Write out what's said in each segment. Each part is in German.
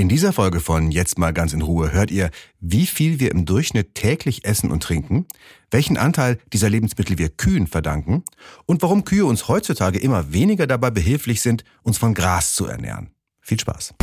In dieser Folge von Jetzt mal ganz in Ruhe hört ihr, wie viel wir im Durchschnitt täglich essen und trinken, welchen Anteil dieser Lebensmittel wir Kühen verdanken und warum Kühe uns heutzutage immer weniger dabei behilflich sind, uns von Gras zu ernähren. Viel Spaß!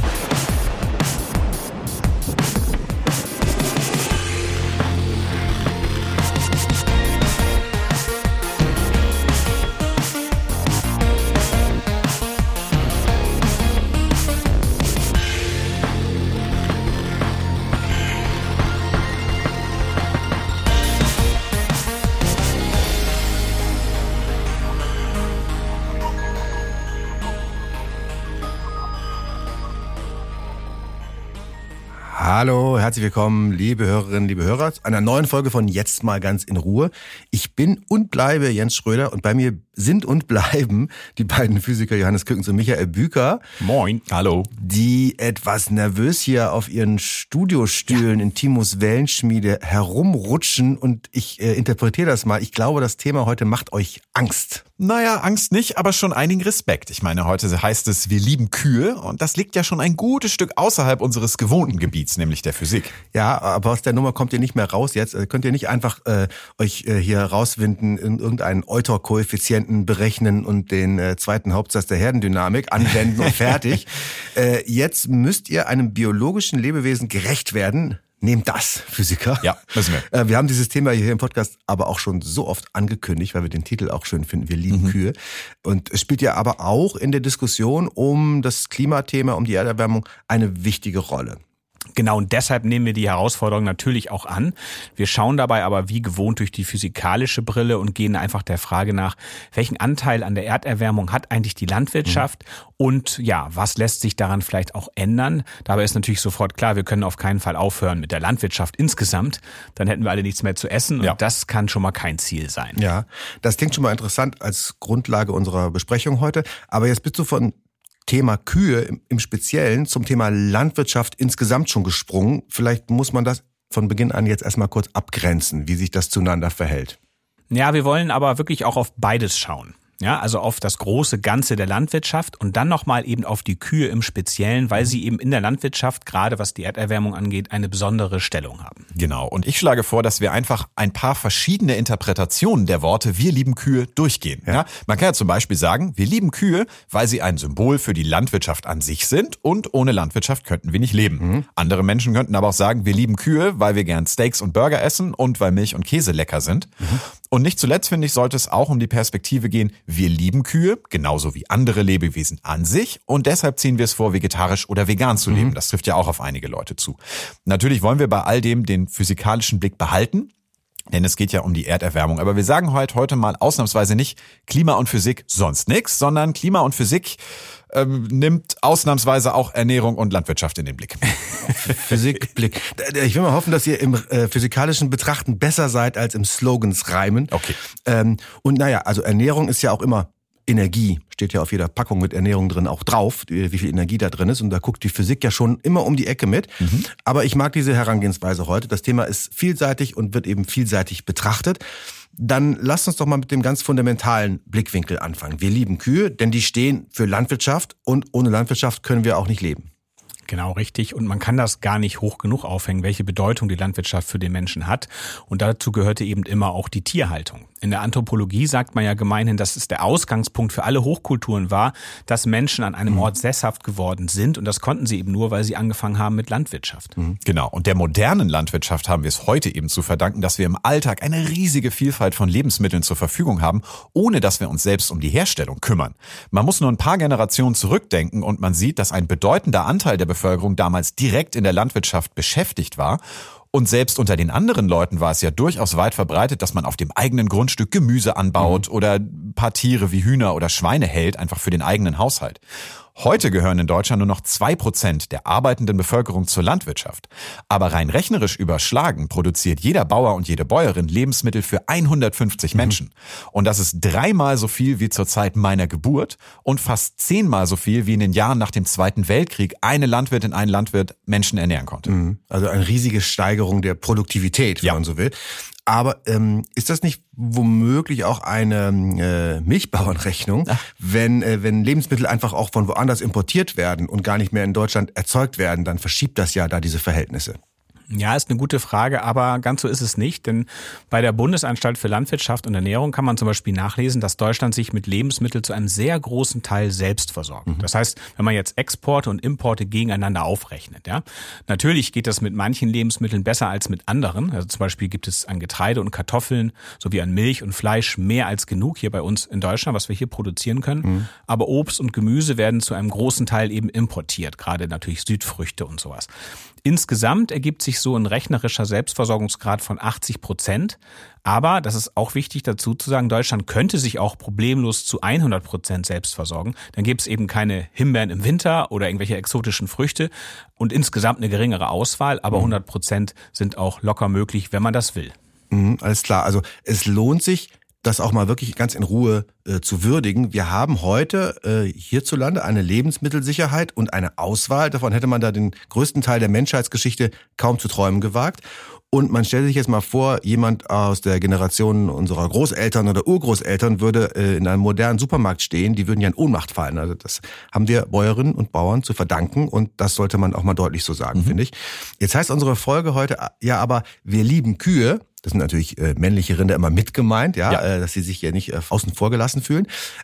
Hallo, herzlich willkommen, liebe Hörerinnen, liebe Hörer, zu einer neuen Folge von Jetzt mal ganz in Ruhe. Ich bin und bleibe Jens Schröder und bei mir sind und bleiben die beiden Physiker Johannes Kückens und Michael Büker. Moin, hallo. Die etwas nervös hier auf ihren Studiostühlen in Timos Wellenschmiede herumrutschen und ich interpretiere das mal. Ich glaube, das Thema heute macht euch Angst. Naja, Angst nicht, aber schon einigen Respekt. Ich meine, heute heißt es, wir lieben Kühe und das liegt ja schon ein gutes Stück außerhalb unseres gewohnten Gebiets, nämlich der Physik. Ja, aber aus der Nummer kommt ihr nicht mehr raus jetzt. Könnt ihr nicht einfach euch hier rauswinden, in irgendeinen Euler-Koeffizienten berechnen und den zweiten Hauptsatz der Herdendynamik anwenden und fertig. Jetzt müsst ihr einem biologischen Lebewesen gerecht werden. Nehmt das, Physiker. Ja, müssen wir. Wir haben dieses Thema hier im Podcast aber auch schon so oft angekündigt, weil wir den Titel auch schön finden. Wir lieben Kühe. Und es spielt ja aber auch in der Diskussion um das Klimathema, um die Erderwärmung eine wichtige Rolle. Genau, und deshalb nehmen wir die Herausforderung natürlich auch an. Wir schauen dabei aber wie gewohnt durch die physikalische Brille und gehen einfach der Frage nach, welchen Anteil an der Erderwärmung hat eigentlich die Landwirtschaft und ja, was lässt sich daran vielleicht auch ändern? Dabei ist natürlich sofort klar, wir können auf keinen Fall aufhören mit der Landwirtschaft insgesamt. Dann hätten wir alle nichts mehr zu essen und das kann schon mal kein Ziel sein. Ja, das klingt schon mal interessant als Grundlage unserer Besprechung heute. Aber jetzt bist du von Thema Kühe im Speziellen zum Thema Landwirtschaft insgesamt schon gesprungen. Vielleicht muss man das von Beginn an jetzt erstmal kurz abgrenzen, wie sich das zueinander verhält. Ja, wir wollen aber wirklich auch auf beides schauen. Ja, also auf das große Ganze der Landwirtschaft und dann nochmal eben auf die Kühe im Speziellen, weil sie eben in der Landwirtschaft, gerade was die Erderwärmung angeht, eine besondere Stellung haben. Genau, und ich schlage vor, dass wir einfach ein paar verschiedene Interpretationen der Worte "wir lieben Kühe" durchgehen. Ja, man kann ja zum Beispiel sagen, wir lieben Kühe, weil sie ein Symbol für die Landwirtschaft an sich sind und ohne Landwirtschaft könnten wir nicht leben. Andere Menschen könnten aber auch sagen, wir lieben Kühe, weil wir gern Steaks und Burger essen und weil Milch und Käse lecker sind. Und nicht zuletzt, finde ich, sollte es auch um die Perspektive gehen, wir lieben Kühe, genauso wie andere Lebewesen an sich und deshalb ziehen wir es vor, vegetarisch oder vegan zu leben. Das trifft ja auch auf einige Leute zu. Natürlich wollen wir bei all dem den physikalischen Blick behalten, denn es geht ja um die Erderwärmung. Aber wir sagen heute mal ausnahmsweise nicht Klima und Physik sonst nix, sondern Klima und Physik nimmt ausnahmsweise auch Ernährung und Landwirtschaft in den Blick. Physikblick. Ich will mal hoffen, dass ihr im physikalischen Betrachten besser seid als im Slogans reimen. Okay. Und naja, also Ernährung ist ja auch immer Energie. Steht ja auf jeder Packung mit Ernährung drin auch drauf, wie viel Energie da drin ist. Und da guckt die Physik ja schon immer um die Ecke mit. Aber ich mag diese Herangehensweise heute. Das Thema ist vielseitig und wird eben vielseitig betrachtet. Dann lasst uns doch mal mit dem ganz fundamentalen Blickwinkel anfangen. Wir lieben Kühe, denn die stehen für Landwirtschaft und ohne Landwirtschaft können wir auch nicht leben. Genau, richtig. Und man kann das gar nicht hoch genug aufhängen, welche Bedeutung die Landwirtschaft für den Menschen hat. Und dazu gehörte eben immer auch die Tierhaltung. In der Anthropologie sagt man ja gemeinhin, dass es der Ausgangspunkt für alle Hochkulturen war, dass Menschen an einem Ort sesshaft geworden sind. Und das konnten sie eben nur, weil sie angefangen haben mit Landwirtschaft. Genau. Und der modernen Landwirtschaft haben wir es heute eben zu verdanken, dass wir im Alltag eine riesige Vielfalt von Lebensmitteln zur Verfügung haben, ohne dass wir uns selbst um die Herstellung kümmern. Man muss nur ein paar Generationen zurückdenken und man sieht, dass ein bedeutender Anteil der Bevölkerung damals direkt in der Landwirtschaft beschäftigt war. Und selbst unter den anderen Leuten war es ja durchaus weit verbreitet, dass man auf dem eigenen Grundstück Gemüse anbaut oder ein paar Tiere wie Hühner oder Schweine hält, einfach für den eigenen Haushalt. Heute gehören in Deutschland nur noch 2% der arbeitenden Bevölkerung zur Landwirtschaft. Aber rein rechnerisch überschlagen produziert jeder Bauer und jede Bäuerin Lebensmittel für 150 Menschen. Und das ist 3-mal so viel wie zur Zeit meiner Geburt und fast 10-mal so viel wie in den Jahren nach dem Zweiten Weltkrieg eine Landwirtin, ein Landwirt Menschen ernähren konnte. Also eine riesige Steigerung der Produktivität, wenn man so will. Aber ist das nicht womöglich auch eine Milchbauernrechnung, wenn Lebensmittel einfach auch von woanders importiert werden und gar nicht mehr in Deutschland erzeugt werden, dann verschiebt das ja da diese Verhältnisse. Ja, ist eine gute Frage, aber ganz so ist es nicht, denn bei der Bundesanstalt für Landwirtschaft und Ernährung kann man zum Beispiel nachlesen, dass Deutschland sich mit Lebensmitteln zu einem sehr großen Teil selbst versorgt. Das heißt, wenn man jetzt Exporte und Importe gegeneinander aufrechnet, ja, natürlich geht das mit manchen Lebensmitteln besser als mit anderen. Also zum Beispiel gibt es an Getreide und Kartoffeln sowie an Milch und Fleisch mehr als genug hier bei uns in Deutschland, was wir hier produzieren können. Aber Obst und Gemüse werden zu einem großen Teil eben importiert, gerade natürlich Südfrüchte und sowas. Insgesamt ergibt sich so ein rechnerischer Selbstversorgungsgrad von 80%. Aber, das ist auch wichtig dazu zu sagen, Deutschland könnte sich auch problemlos zu 100% selbst versorgen. Dann gibt es eben keine Himbeeren im Winter oder irgendwelche exotischen Früchte und insgesamt eine geringere Auswahl. Aber 100% sind auch locker möglich, wenn man das will. Alles klar. Also es lohnt sich, das auch mal wirklich ganz in Ruhe zu würdigen. Wir haben heute hierzulande eine Lebensmittelsicherheit und eine Auswahl. Davon hätte man da den größten Teil der Menschheitsgeschichte kaum zu träumen gewagt. Und man stellt sich jetzt mal vor, jemand aus der Generation unserer Großeltern oder Urgroßeltern würde in einem modernen Supermarkt stehen, die würden ja in Ohnmacht fallen. Also das haben wir Bäuerinnen und Bauern zu verdanken und das sollte man auch mal deutlich so sagen, finde ich. Jetzt heißt unsere Folge heute ja aber, wir lieben Kühe. Das sind natürlich männliche Rinder immer mit gemeint, ja. Dass sie sich hier nicht außen vor gelassen fühlen.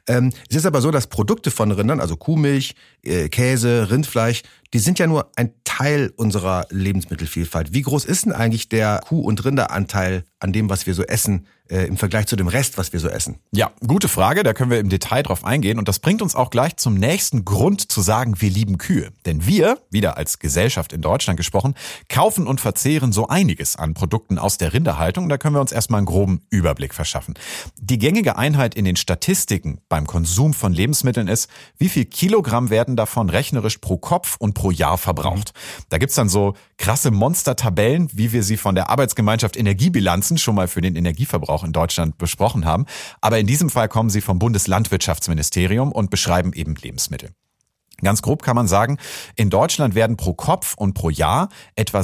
Es ist aber so, dass Produkte von Rindern, also Kuhmilch, Käse, Rindfleisch, die sind ja nur ein Teil unserer Lebensmittelvielfalt. Wie groß ist denn eigentlich der Kuh- und Rinderanteil an dem, was wir so essen, im Vergleich zu dem Rest, was wir so essen? Ja, gute Frage, da können wir im Detail drauf eingehen und das bringt uns auch gleich zum nächsten Grund zu sagen, wir lieben Kühe. Denn wir, wieder als Gesellschaft in Deutschland gesprochen, kaufen und verzehren so einiges an Produkten aus der Rinderhaltung. Da können wir uns erstmal einen groben Überblick verschaffen. Die gängige Einheit in den Statistiken beim Konsum von Lebensmitteln ist, wie viel Kilogramm werden davon rechnerisch pro Kopf und pro Jahr verbraucht. Da gibt's dann so krasse Monstertabellen, wie wir sie von der Arbeitsgemeinschaft Energiebilanzen schon mal für den Energieverbrauch in Deutschland besprochen haben. Aber in diesem Fall kommen sie vom Bundeslandwirtschaftsministerium und beschreiben eben Lebensmittel. Ganz grob kann man sagen, in Deutschland werden pro Kopf und pro Jahr etwa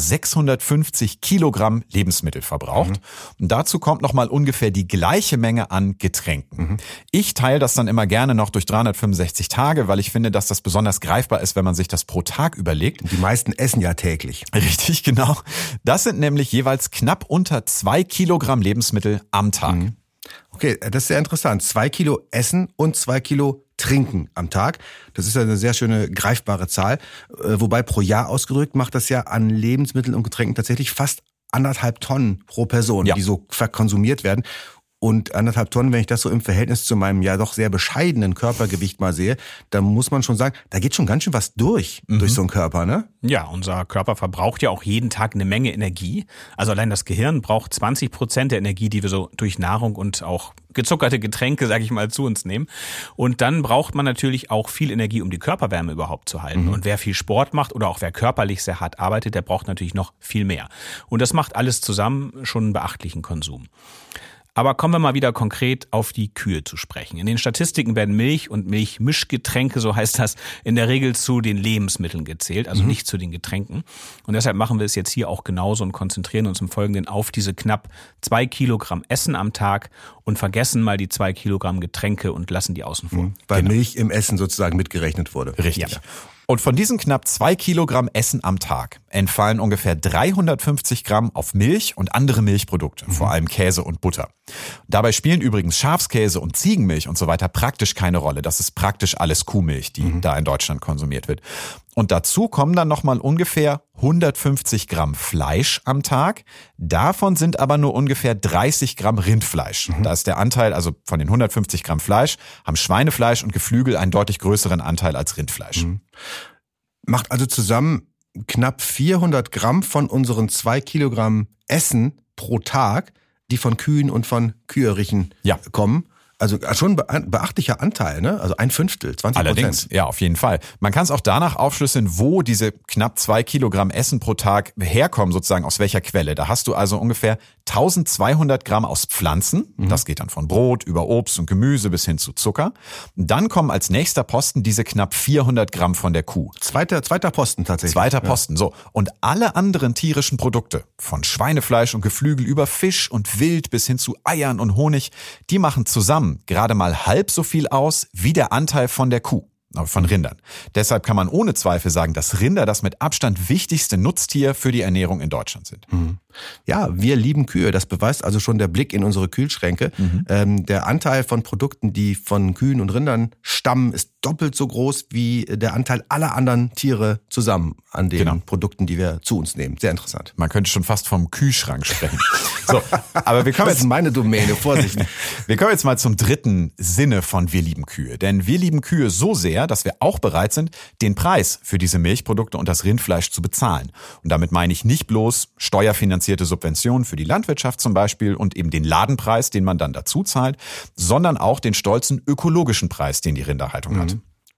650 Kilogramm Lebensmittel verbraucht. Und dazu kommt nochmal ungefähr die gleiche Menge an Getränken. Ich teile das dann immer gerne noch durch 365 Tage, weil ich finde, dass das besonders greifbar ist, wenn man sich das pro Tag überlegt. Die meisten essen ja täglich. Richtig, genau. Das sind nämlich jeweils knapp unter 2 Kilogramm Lebensmittel am Tag. Okay, das ist sehr interessant. 2 Kilo Essen und 2 Kilo Trinken am Tag. Das ist eine sehr schöne, greifbare Zahl. Wobei pro Jahr ausgedrückt macht das ja an Lebensmitteln und Getränken tatsächlich fast 1,5 Tonnen pro Person, die so verkonsumiert werden. Und 1,5 Tonnen, wenn ich das so im Verhältnis zu meinem ja doch sehr bescheidenen Körpergewicht mal sehe, dann muss man schon sagen, da geht schon ganz schön was durch so einen Körper, ne? Ja, unser Körper verbraucht ja auch jeden Tag eine Menge Energie. Also allein das Gehirn braucht 20% der Energie, die wir so durch Nahrung und auch gezuckerte Getränke, sag ich mal, zu uns nehmen. Und dann braucht man natürlich auch viel Energie, um die Körperwärme überhaupt zu halten. Und wer viel Sport macht oder auch wer körperlich sehr hart arbeitet, der braucht natürlich noch viel mehr. Und das macht alles zusammen schon einen beachtlichen Konsum. Aber kommen wir mal wieder konkret auf die Kühe zu sprechen. In den Statistiken werden Milch und Milchmischgetränke, so heißt das, in der Regel zu den Lebensmitteln gezählt, also nicht zu den Getränken. Und deshalb machen wir es jetzt hier auch genauso und konzentrieren uns im Folgenden auf diese knapp 2 Kilogramm Essen am Tag und vergessen mal die 2 Kilogramm Getränke und lassen die außen vor. Weil Milch im Essen sozusagen mitgerechnet wurde. Richtig. Ja. Und von diesen knapp 2 Kilogramm Essen am Tag entfallen ungefähr 350 Gramm auf Milch und andere Milchprodukte, vor allem Käse und Butter. Dabei spielen übrigens Schafskäse und Ziegenmilch und so weiter praktisch keine Rolle. Das ist praktisch alles Kuhmilch, die da in Deutschland konsumiert wird. Und dazu kommen dann nochmal ungefähr 150 Gramm Fleisch am Tag. Davon sind aber nur ungefähr 30 Gramm Rindfleisch. Da ist der Anteil, also von den 150 Gramm Fleisch, haben Schweinefleisch und Geflügel einen deutlich größeren Anteil als Rindfleisch. Macht also zusammen knapp 400 Gramm von unseren 2 Kilogramm Essen pro Tag, die von Kühen und von Küherichen kommen. Also schon ein beachtlicher Anteil, ne? Also 1/5, 20%. Allerdings, ja, auf jeden Fall. Man kann es auch danach aufschlüsseln, wo diese knapp 2 Kilogramm Essen pro Tag herkommen, sozusagen aus welcher Quelle. Da hast du also ungefähr 1200 Gramm aus Pflanzen. Das geht dann von Brot über Obst und Gemüse bis hin zu Zucker. Dann kommen als nächster Posten diese knapp 400 Gramm von der Kuh. Zweiter Posten tatsächlich. Zweiter Posten, so. Und alle anderen tierischen Produkte, von Schweinefleisch und Geflügel über Fisch und Wild bis hin zu Eiern und Honig, die machen zusammen gerade mal halb so viel aus wie der Anteil von der Kuh. Von Rindern. Deshalb kann man ohne Zweifel sagen, dass Rinder das mit Abstand wichtigste Nutztier für die Ernährung in Deutschland sind. Ja, wir lieben Kühe. Das beweist also schon der Blick in unsere Kühlschränke. Der Anteil von Produkten, die von Kühen und Rindern stammen, ist doppelt so groß wie der Anteil aller anderen Tiere zusammen an den Produkten, die wir zu uns nehmen. Sehr interessant. Man könnte schon fast vom Kühlschrank sprechen. So, aber wir kommen Das ist meine Domäne, Vorsicht. Wir kommen jetzt mal zum dritten Sinne von Wir lieben Kühe. Denn wir lieben Kühe so sehr, dass wir auch bereit sind, den Preis für diese Milchprodukte und das Rindfleisch zu bezahlen. Und damit meine ich nicht bloß steuerfinanzierte Subventionen für die Landwirtschaft zum Beispiel und eben den Ladenpreis, den man dann dazu zahlt, sondern auch den stolzen ökologischen Preis, den die Rinderhaltung hat.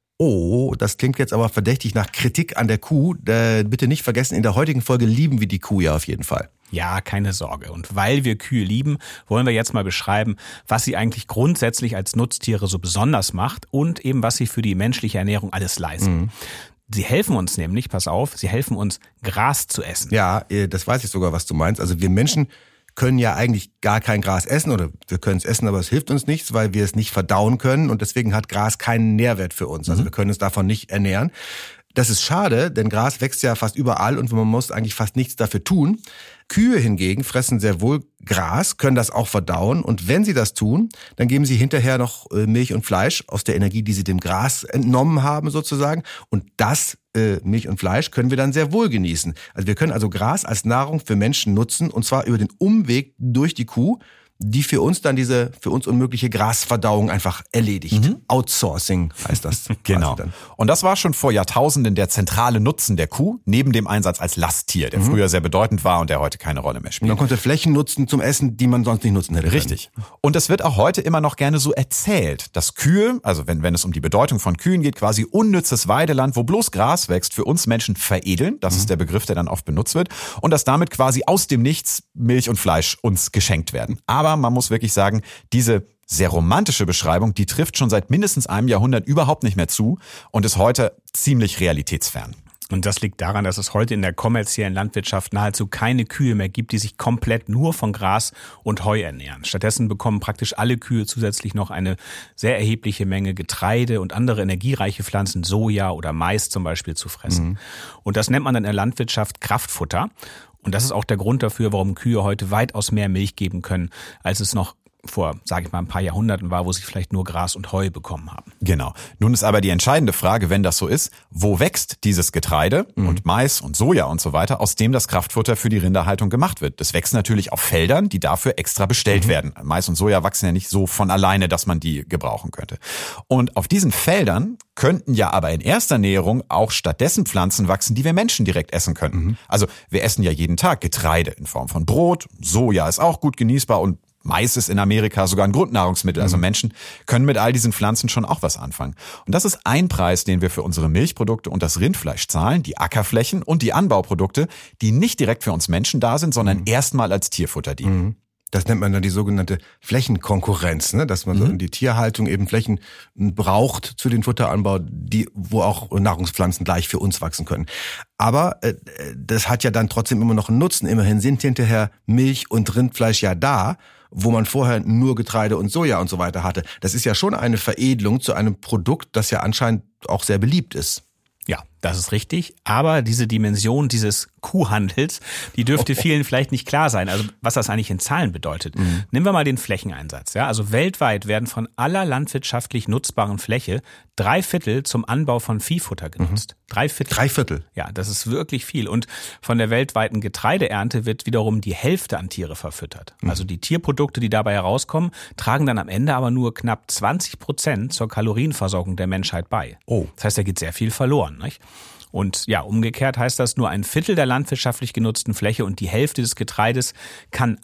Oh, das klingt jetzt aber verdächtig nach Kritik an der Kuh. Bitte nicht vergessen, in der heutigen Folge lieben wir die Kuh ja auf jeden Fall. Ja, keine Sorge. Und weil wir Kühe lieben, wollen wir jetzt mal beschreiben, was sie eigentlich grundsätzlich als Nutztiere so besonders macht und eben was sie für die menschliche Ernährung alles leisten. Sie helfen uns nämlich, pass auf, sie helfen uns, Gras zu essen. Ja, das weiß ich sogar, was du meinst. Also wir Menschen können ja eigentlich gar kein Gras essen oder wir können es essen, aber es hilft uns nichts, weil wir es nicht verdauen können und deswegen hat Gras keinen Nährwert für uns. Also wir können uns davon nicht ernähren. Das ist schade, denn Gras wächst ja fast überall und man muss eigentlich fast nichts dafür tun. Kühe hingegen fressen sehr wohl Gras, können das auch verdauen und wenn sie das tun, dann geben sie hinterher noch Milch und Fleisch aus der Energie, die sie dem Gras entnommen haben sozusagen und das Milch und Fleisch können wir dann sehr wohl genießen. Also wir können also Gras als Nahrung für Menschen nutzen und zwar über den Umweg durch die Kuh, die für uns dann diese für uns unmögliche Grasverdauung einfach erledigt. Outsourcing heißt das. Genau. Dann. Und das war schon vor Jahrtausenden der zentrale Nutzen der Kuh, neben dem Einsatz als Lasttier, der früher sehr bedeutend war und der heute keine Rolle mehr Und spielt. man konnte Flächen nutzen zum Essen, die man sonst nicht nutzen hätte. Richtig. Und es wird auch heute immer noch gerne so erzählt, dass Kühe, also wenn es um die Bedeutung von Kühen geht, quasi unnützes Weideland, wo bloß Gras wächst, für uns Menschen veredeln. Das ist der Begriff, der dann oft benutzt wird. Und dass damit quasi aus dem Nichts Milch und Fleisch uns geschenkt werden. Aber man muss wirklich sagen, diese sehr romantische Beschreibung, die trifft schon seit mindestens einem Jahrhundert überhaupt nicht mehr zu und ist heute ziemlich realitätsfern. Und das liegt daran, dass es heute in der kommerziellen Landwirtschaft nahezu keine Kühe mehr gibt, die sich komplett nur von Gras und Heu ernähren. Stattdessen bekommen praktisch alle Kühe zusätzlich noch eine sehr erhebliche Menge Getreide und andere energiereiche Pflanzen, Soja oder Mais zum Beispiel, zu fressen. Und das nennt man dann in der Landwirtschaft Kraftfutter. Und das ist auch der Grund dafür, warum Kühe heute weitaus mehr Milch geben können, als es noch vor, sage ich mal, ein paar Jahrhunderten war, wo sie vielleicht nur Gras und Heu bekommen haben. Genau. Nun ist aber die entscheidende Frage, wenn das so ist, wo wächst dieses Getreide und Mais und Soja und so weiter, aus dem das Kraftfutter für die Rinderhaltung gemacht wird? Das wächst natürlich auf Feldern, die dafür extra bestellt werden. Mais und Soja wachsen ja nicht so von alleine, dass man die gebrauchen könnte. Und auf diesen Feldern könnten ja aber in erster Näherung auch stattdessen Pflanzen wachsen, die wir Menschen direkt essen könnten. Also wir essen ja jeden Tag Getreide in Form von Brot, Soja ist auch gut genießbar und Mais ist in Amerika sogar ein Grundnahrungsmittel. Also Menschen können mit all diesen Pflanzen schon auch was anfangen. Und das ist ein Preis, den wir für unsere Milchprodukte und das Rindfleisch zahlen, die Ackerflächen und die Anbauprodukte, die nicht direkt für uns Menschen da sind, sondern erstmal als Tierfutter dienen. Das nennt man dann die sogenannte Flächenkonkurrenz, ne? Dass man so in die Tierhaltung eben Flächen braucht zu den Futteranbau, wo auch Nahrungspflanzen gleich für uns wachsen können. Aber das hat ja dann trotzdem immer noch einen Nutzen. Immerhin sind hinterher Milch und Rindfleisch ja da, wo man vorher nur Getreide und Soja und so weiter hatte. Das ist ja schon eine Veredelung zu einem Produkt, das ja anscheinend auch sehr beliebt ist. Ja, das ist richtig. Aber diese Dimension dieses Kuhhandels, die dürfte vielen vielleicht nicht klar sein. Also was das eigentlich in Zahlen bedeutet. Nehmen wir mal den Flächeneinsatz. Ja, also weltweit werden von aller landwirtschaftlich nutzbaren Fläche 3/4 zum Anbau von Viehfutter genutzt. 3/4. 3/4. Ja, das ist wirklich viel. Und von der weltweiten Getreideernte wird wiederum die Hälfte an Tiere verfüttert. Also die Tierprodukte, die dabei herauskommen, tragen dann am Ende aber nur knapp 20% zur Kalorienversorgung der Menschheit bei. Oh. Das heißt, da geht sehr viel verloren, nicht? Und ja, umgekehrt heißt das, nur 1/4 der landwirtschaftlich genutzten Fläche und die Hälfte des Getreides kann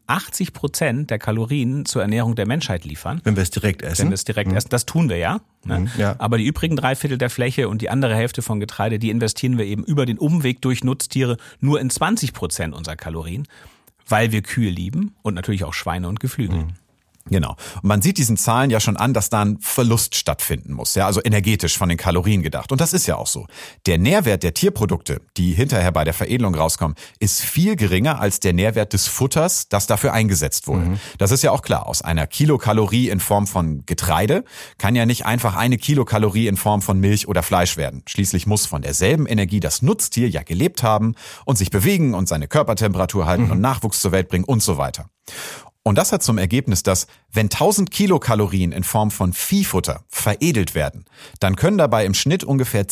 80% der Kalorien zur Ernährung der Menschheit liefern. Wenn wir es direkt essen. Wenn wir es direkt essen. Das tun wir ja. Ne? Ja. Aber die übrigen 3/4 der Fläche und die andere Hälfte von Getreide, die investieren wir eben über den Umweg durch Nutztiere nur in 20% unserer Kalorien. weil wir Kühe lieben und natürlich auch Schweine und Geflügel. Genau. Und man sieht diesen Zahlen ja schon an, dass da ein Verlust stattfinden muss, ja, also energetisch von den Kalorien gedacht. Und das ist ja auch so. Der Nährwert der Tierprodukte, die hinterher bei der Veredelung rauskommen, ist viel geringer als der Nährwert des Futters, das dafür eingesetzt wurde. Das ist ja auch klar. Aus einer Kilokalorie in Form von Getreide kann ja nicht einfach eine Kilokalorie in Form von Milch oder Fleisch werden. Schließlich muss von derselben Energie das Nutztier ja gelebt haben und sich bewegen und seine Körpertemperatur halten und Nachwuchs zur Welt bringen und so weiter. Und das hat zum Ergebnis, dass wenn 1000 Kilokalorien in Form von Viehfutter veredelt werden, dann können dabei im Schnitt ungefähr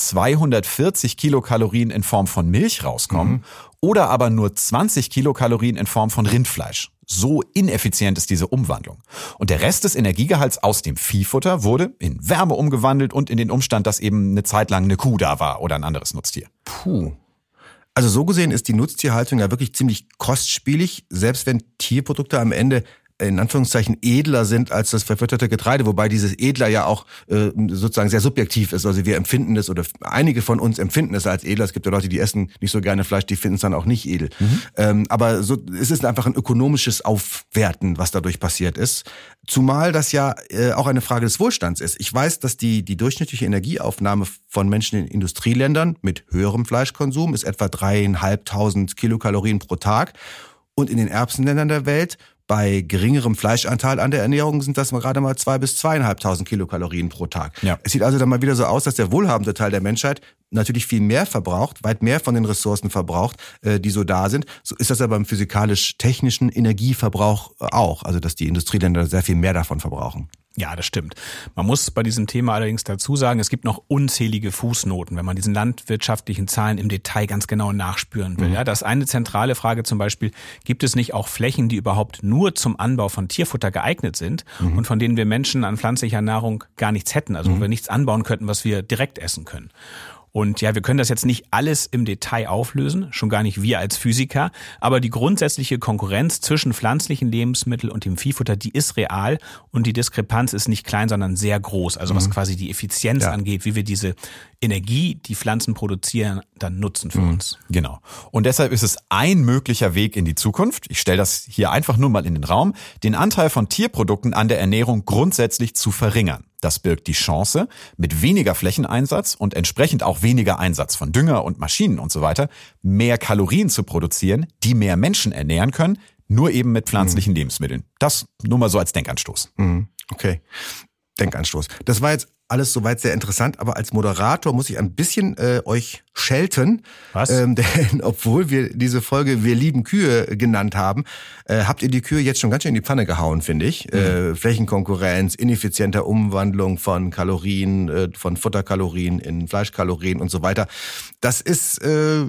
240 Kilokalorien in Form von Milch rauskommen oder aber nur 20 Kilokalorien in Form von Rindfleisch. So ineffizient ist diese Umwandlung. Und der Rest des Energiegehalts aus dem Viehfutter wurde in Wärme umgewandelt und in den Umstand, dass eben eine Zeit lang eine Kuh da war oder ein anderes Nutztier. Puh. Also so gesehen ist die Nutztierhaltung ja wirklich ziemlich kostspielig, selbst wenn Tierprodukte am Ende in Anführungszeichen edler sind als das verfütterte Getreide, wobei dieses edler ja auch sozusagen sehr subjektiv ist. Also wir empfinden es oder einige von uns empfinden es als edler. Es gibt ja Leute, die essen nicht so gerne Fleisch, die finden es dann auch nicht edel. Aber so, es ist einfach ein ökonomisches Aufwerten, was dadurch passiert ist. Zumal das ja auch eine Frage des Wohlstands ist. Ich weiß, dass die durchschnittliche Energieaufnahme von Menschen in Industrieländern mit höherem Fleischkonsum ist etwa 3.500 Kilokalorien pro Tag. Und in den Erbsenländern der Welt bei geringerem Fleischanteil an der Ernährung sind das gerade mal 2.000 bis 2.500 Kilokalorien pro Tag. Ja. Es sieht also dann mal wieder so aus, dass der wohlhabende Teil der Menschheit natürlich viel mehr verbraucht, weit mehr von den Ressourcen verbraucht, die so da sind. So ist das aber im physikalisch-technischen Energieverbrauch auch. Also dass die Industrieländer sehr viel mehr davon verbrauchen. Ja, das stimmt. Man muss bei diesem Thema allerdings dazu sagen, es gibt noch unzählige Fußnoten, wenn man diesen landwirtschaftlichen Zahlen im Detail ganz genau nachspüren will. Ja, das ist eine zentrale Frage zum Beispiel, gibt es nicht auch Flächen, die überhaupt nur zum Anbau von Tierfutter geeignet sind und von denen wir Menschen an pflanzlicher Nahrung gar nichts hätten, also wo wir nichts anbauen könnten, was wir direkt essen können. Und ja, wir können das jetzt nicht alles im Detail auflösen, schon gar nicht wir als Physiker, aber die grundsätzliche Konkurrenz zwischen pflanzlichen Lebensmitteln und dem Viehfutter, die ist real und die Diskrepanz ist nicht klein, sondern sehr groß. Also was quasi die Effizienz angeht, wie wir diese Energie, die Pflanzen produzieren, dann nutzen für uns. Genau. Und deshalb ist es ein möglicher Weg in die Zukunft, ich stelle das hier einfach nur mal in den Raum, den Anteil von Tierprodukten an der Ernährung grundsätzlich zu verringern. Das birgt die Chance, mit weniger Flächeneinsatz und entsprechend auch weniger Einsatz von Dünger und Maschinen und so weiter, mehr Kalorien zu produzieren, die mehr Menschen ernähren können, nur eben mit pflanzlichen Lebensmitteln. Das nur mal so als Denkanstoß. Okay, Denkanstoß. Das war jetzt alles soweit sehr interessant, aber als Moderator muss ich ein bisschen euch schelten. Was? Denn obwohl wir diese Folge Wir lieben Kühe genannt haben, habt ihr die Kühe jetzt schon ganz schön in die Pfanne gehauen, finde ich. Flächenkonkurrenz, ineffizienter Umwandlung von Kalorien, von Futterkalorien in Fleischkalorien und so weiter. Das ist,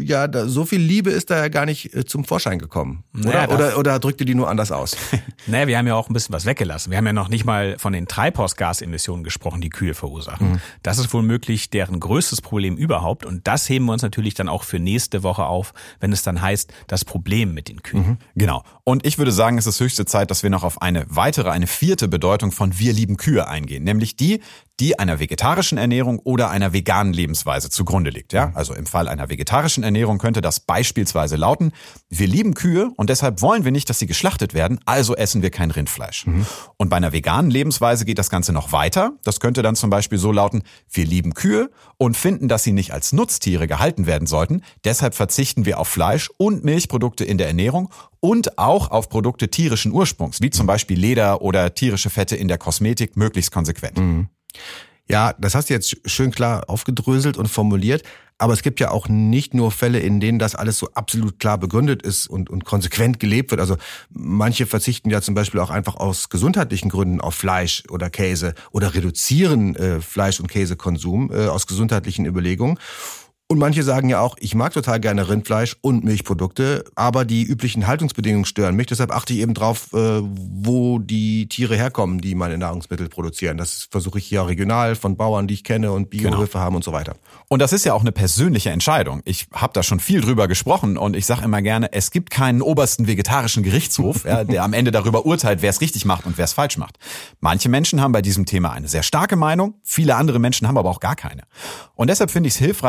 so viel Liebe ist da ja gar nicht zum Vorschein gekommen. Naja, oder drückt ihr die nur anders aus? Naja, wir haben ja auch ein bisschen was weggelassen. Wir haben ja noch nicht mal von den Treibhausgasemissionen gesprochen, die Kühe verursachen. Das ist womöglich deren größtes Problem überhaupt und das heben wir uns natürlich dann auch für nächste Woche auf, wenn es dann heißt, das Problem mit den Kühen. Genau. Und ich würde sagen, es ist höchste Zeit, dass wir noch auf eine vierte Bedeutung von Wir lieben Kühe eingehen, nämlich die einer vegetarischen Ernährung oder einer veganen Lebensweise zugrunde liegt. Ja? Also im Fall einer vegetarischen Ernährung könnte das beispielsweise lauten, wir lieben Kühe und deshalb wollen wir nicht, dass sie geschlachtet werden, also essen wir kein Rindfleisch. Und bei einer veganen Lebensweise geht das Ganze noch weiter. Das könnte dann zum Beispiel so lauten, wir lieben Kühe und finden, dass sie nicht als Nutztiere gehalten werden sollten. Deshalb verzichten wir auf Fleisch und Milchprodukte in der Ernährung und auch auf Produkte tierischen Ursprungs, wie zum Beispiel Leder oder tierische Fette in der Kosmetik, möglichst konsequent. Ja, das hast du jetzt schön klar aufgedröselt und formuliert. Aber es gibt ja auch nicht nur Fälle, in denen das alles so absolut klar begründet ist und konsequent gelebt wird. Also manche verzichten ja zum Beispiel auch einfach aus gesundheitlichen Gründen auf Fleisch oder Käse oder reduzieren Fleisch- und Käsekonsum aus gesundheitlichen Überlegungen. Und manche sagen ja auch, ich mag total gerne Rindfleisch und Milchprodukte, aber die üblichen Haltungsbedingungen stören mich. Deshalb achte ich eben drauf, wo die Tiere herkommen, die meine Nahrungsmittel produzieren. Das versuche ich ja regional von Bauern, die ich kenne und Biohöfe haben und so weiter. Und das ist ja auch eine persönliche Entscheidung. Ich habe da schon viel drüber gesprochen und ich sage immer gerne, es gibt keinen obersten vegetarischen Gerichtshof, der am Ende darüber urteilt, wer es richtig macht und wer es falsch macht. Manche Menschen haben bei diesem Thema eine sehr starke Meinung, viele andere Menschen haben aber auch gar keine. Und deshalb finde ich es hilfreich, wenn wir ein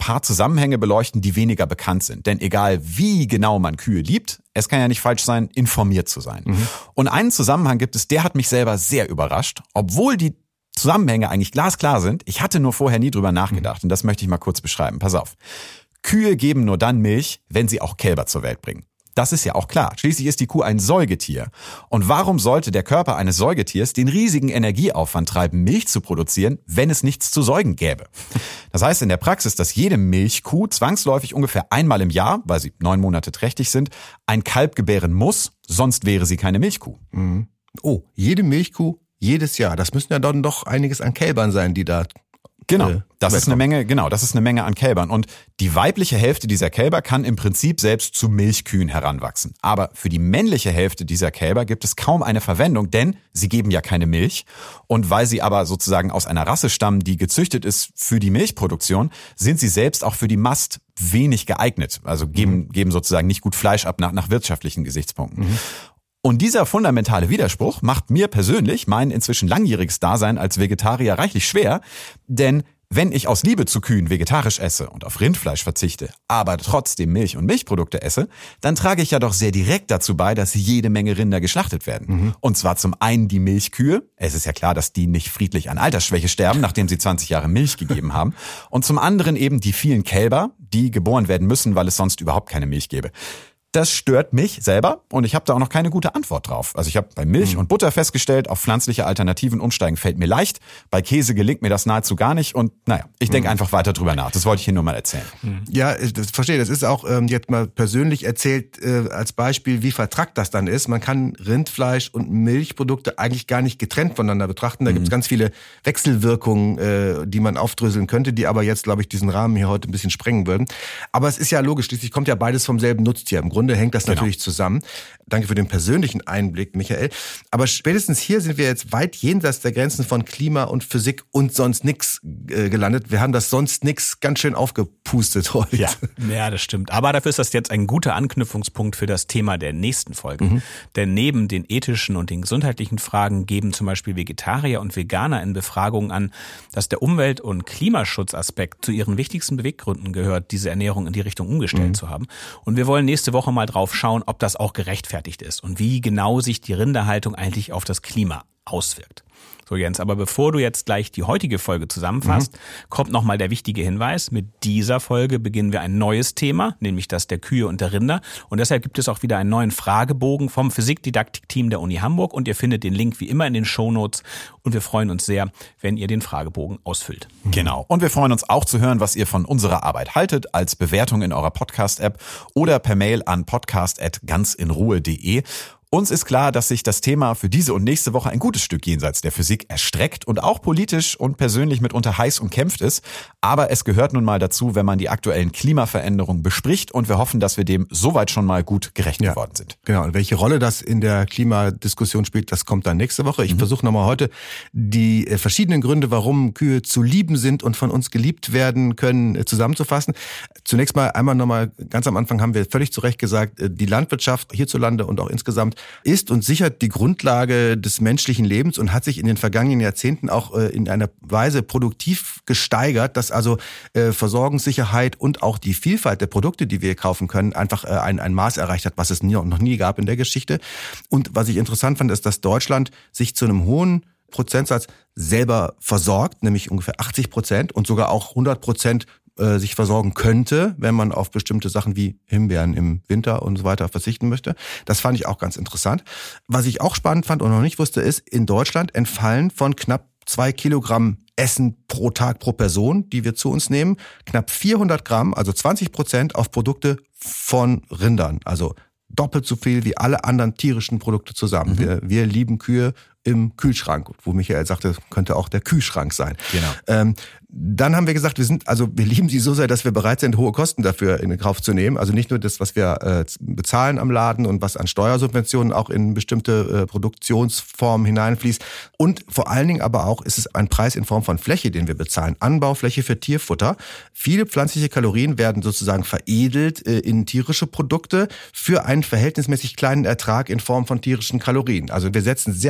paar Zusammenhänge beleuchten, die weniger bekannt sind. Denn egal wie genau man Kühe liebt, es kann ja nicht falsch sein, informiert zu sein. Und einen Zusammenhang gibt es, der hat mich selber sehr überrascht, obwohl die Zusammenhänge eigentlich glasklar sind. Ich hatte nur vorher nie drüber nachgedacht und das möchte ich mal kurz beschreiben. Pass auf. Kühe geben nur dann Milch, wenn sie auch Kälber zur Welt bringen. Das ist ja auch klar. Schließlich ist die Kuh ein Säugetier. Und warum sollte der Körper eines Säugetiers den riesigen Energieaufwand treiben, Milch zu produzieren, wenn es nichts zu säugen gäbe? Das heißt in der Praxis, dass jede Milchkuh zwangsläufig ungefähr einmal im Jahr, weil sie 9 Monate trächtig sind, ein Kalb gebären muss, sonst wäre sie keine Milchkuh. Oh, jede Milchkuh jedes Jahr. Das müssen ja dann doch einiges an Kälbern sein, die da... Genau, das ist eine Menge an Kälbern. Und die weibliche Hälfte dieser Kälber kann im Prinzip selbst zu Milchkühen heranwachsen. Aber für die männliche Hälfte dieser Kälber gibt es kaum eine Verwendung, denn sie geben ja keine Milch. Und weil sie aber sozusagen aus einer Rasse stammen, die gezüchtet ist für die Milchproduktion, sind sie selbst auch für die Mast wenig geeignet. Also geben sozusagen nicht gut Fleisch ab nach wirtschaftlichen Gesichtspunkten. Und dieser fundamentale Widerspruch macht mir persönlich mein inzwischen langjähriges Dasein als Vegetarier reichlich schwer, denn wenn ich aus Liebe zu Kühen vegetarisch esse und auf Rindfleisch verzichte, aber trotzdem Milch und Milchprodukte esse, dann trage ich ja doch sehr direkt dazu bei, dass jede Menge Rinder geschlachtet werden. Und zwar zum einen die Milchkühe. Es ist ja klar, dass die nicht friedlich an Altersschwäche sterben, nachdem sie 20 Jahre Milch gegeben haben. Und zum anderen eben die vielen Kälber, die geboren werden müssen, weil es sonst überhaupt keine Milch gäbe. Das stört mich selber und ich habe da auch noch keine gute Antwort drauf. Also ich habe bei Milch und Butter festgestellt, auf pflanzliche Alternativen umsteigen fällt mir leicht. Bei Käse gelingt mir das nahezu gar nicht und ich denke einfach weiter drüber nach. Das wollte ich hier nur mal erzählen. Ja, ich verstehe. Das ist auch jetzt mal persönlich erzählt als Beispiel, wie vertrackt das dann ist. Man kann Rindfleisch und Milchprodukte eigentlich gar nicht getrennt voneinander betrachten. Da gibt es ganz viele Wechselwirkungen, die man aufdröseln könnte, die aber jetzt, glaube ich, diesen Rahmen hier heute ein bisschen sprengen würden. Aber es ist ja logisch, schließlich kommt ja beides vom selben Nutztier. Im Grunde hängt das natürlich zusammen. Danke für den persönlichen Einblick, Michael. Aber spätestens hier sind wir jetzt weit jenseits der Grenzen von Klima und Physik und sonst nix gelandet. Wir haben das sonst nix ganz schön aufgepustet heute. Ja, das stimmt. Aber dafür ist das jetzt ein guter Anknüpfungspunkt für das Thema der nächsten Folge. Denn neben den ethischen und den gesundheitlichen Fragen geben zum Beispiel Vegetarier und Veganer in Befragungen an, dass der Umwelt- und Klimaschutzaspekt zu ihren wichtigsten Beweggründen gehört, diese Ernährung in die Richtung umgestellt zu haben. Und wir wollen nächste Woche mal drauf schauen, ob das auch gerechtfertigt ist und wie genau sich die Rinderhaltung eigentlich auf das Klima auswirkt. So Jens, aber bevor du jetzt gleich die heutige Folge zusammenfasst, kommt nochmal der wichtige Hinweis. Mit dieser Folge beginnen wir ein neues Thema, nämlich das der Kühe und der Rinder. Und deshalb gibt es auch wieder einen neuen Fragebogen vom Physikdidaktik-Team der Uni Hamburg. Und ihr findet den Link wie immer in den Shownotes. Und wir freuen uns sehr, wenn ihr den Fragebogen ausfüllt. Genau. Und wir freuen uns auch zu hören, was ihr von unserer Arbeit haltet, als Bewertung in eurer Podcast-App oder per Mail an podcast@ganzinruhe.de. Uns ist klar, dass sich das Thema für diese und nächste Woche ein gutes Stück jenseits der Physik erstreckt und auch politisch und persönlich mitunter heiß umkämpft ist. Aber es gehört nun mal dazu, wenn man die aktuellen Klimaveränderungen bespricht und wir hoffen, dass wir dem soweit schon mal gut gerecht geworden sind. Genau, und welche Rolle das in der Klimadiskussion spielt, das kommt dann nächste Woche. Ich versuche nochmal heute die verschiedenen Gründe, warum Kühe zu lieben sind und von uns geliebt werden können, zusammenzufassen. Zunächst mal einmal nochmal, ganz am Anfang haben wir völlig zu Recht gesagt, die Landwirtschaft hierzulande und auch insgesamt ist und sichert die Grundlage des menschlichen Lebens und hat sich in den vergangenen Jahrzehnten auch in einer Weise produktiv gesteigert, dass also Versorgungssicherheit und auch die Vielfalt der Produkte, die wir kaufen können, einfach ein Maß erreicht hat, was es noch nie gab in der Geschichte. Und was ich interessant fand, ist, dass Deutschland sich zu einem hohen Prozentsatz selber versorgt, nämlich ungefähr 80% und sogar auch 100% sich versorgen könnte, wenn man auf bestimmte Sachen wie Himbeeren im Winter und so weiter verzichten möchte. Das fand ich auch ganz interessant. Was ich auch spannend fand und noch nicht wusste, ist, in Deutschland entfallen von knapp 2 Kilogramm Essen pro Tag pro Person, die wir zu uns nehmen, knapp 400 Gramm, also 20% auf Produkte von Rindern. Also doppelt so viel wie alle anderen tierischen Produkte zusammen. Wir lieben Kühe im Kühlschrank, wo Michael sagte, könnte auch der Kühlschrank sein. Genau. Dann haben wir gesagt, wir lieben sie so sehr, dass wir bereit sind, hohe Kosten dafür in Kauf zu nehmen. Also nicht nur das, was wir bezahlen am Laden und was an Steuersubventionen auch in bestimmte Produktionsformen hineinfließt. Und vor allen Dingen aber auch ist es ein Preis in Form von Fläche, den wir bezahlen. Anbaufläche für Tierfutter. Viele pflanzliche Kalorien werden sozusagen veredelt in tierische Produkte für einen verhältnismäßig kleinen Ertrag in Form von tierischen Kalorien. Also wir setzen sehr viel Fläche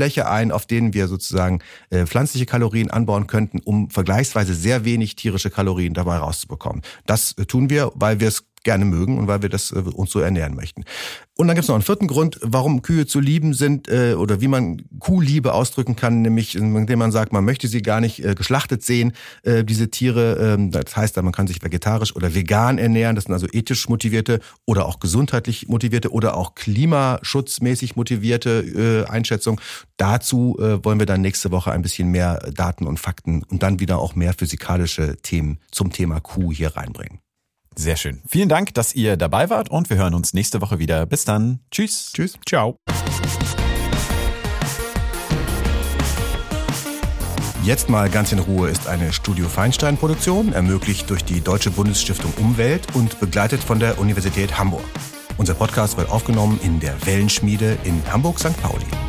Fläche ein, auf denen wir sozusagen pflanzliche Kalorien anbauen könnten, um vergleichsweise sehr wenig tierische Kalorien dabei rauszubekommen. Das tun wir, weil wir es gerne mögen und weil wir das uns so ernähren möchten. Und dann gibt es noch einen vierten Grund, warum Kühe zu lieben sind oder wie man Kuhliebe ausdrücken kann, nämlich indem man sagt, man möchte sie gar nicht geschlachtet sehen, diese Tiere. Das heißt, man kann sich vegetarisch oder vegan ernähren. Das sind also ethisch motivierte oder auch gesundheitlich motivierte oder auch klimaschutzmäßig motivierte Einschätzungen. Dazu wollen wir dann nächste Woche ein bisschen mehr Daten und Fakten und dann wieder auch mehr physikalische Themen zum Thema Kuh hier reinbringen. Sehr schön. Vielen Dank, dass ihr dabei wart und wir hören uns nächste Woche wieder. Bis dann. Tschüss. Tschüss. Ciao. Jetzt mal ganz in Ruhe ist eine Studio Feinstein-Produktion, ermöglicht durch die Deutsche Bundesstiftung Umwelt und begleitet von der Universität Hamburg. Unser Podcast wird aufgenommen in der Wellenschmiede in Hamburg-St. Pauli.